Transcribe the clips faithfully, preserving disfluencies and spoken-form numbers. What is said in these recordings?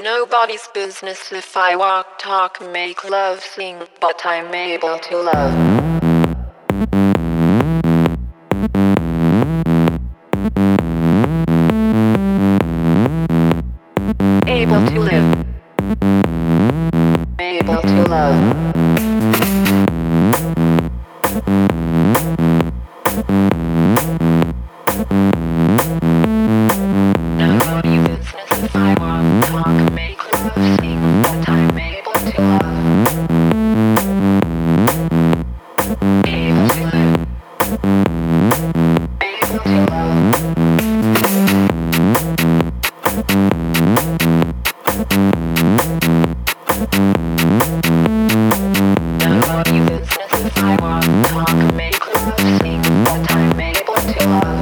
nobody's business if I walk, talk, make love, sing, but I'm able to love. Able to live. Able to love. Nobody's business if I walk, talk, make love, sing, but I'm able to love. Able to live. Able to love. Nobody's business if I walk, talk, make love, sing, but I'm able to love.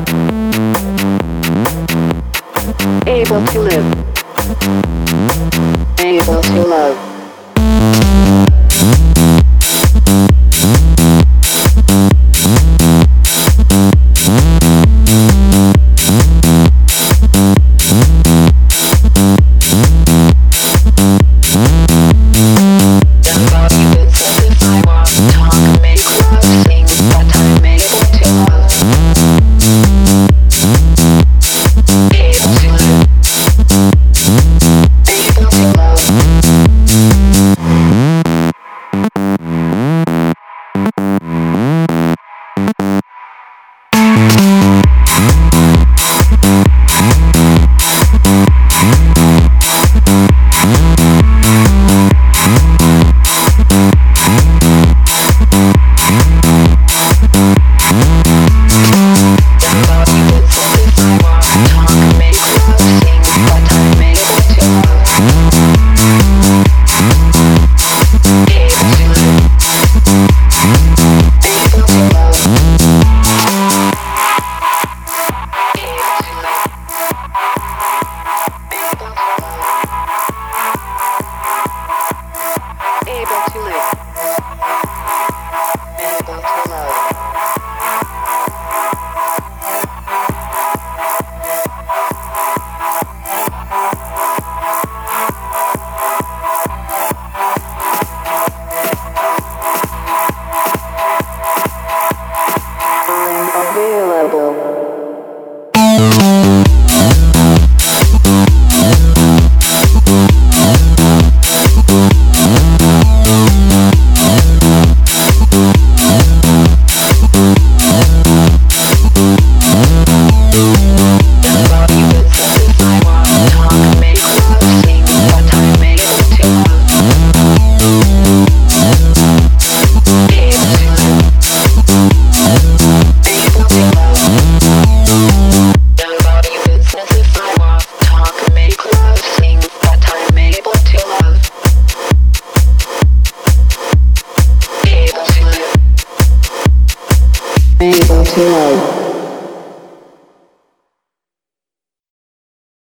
Able to live. Able to love. Able to live. Able to love. I'm available. Able to love.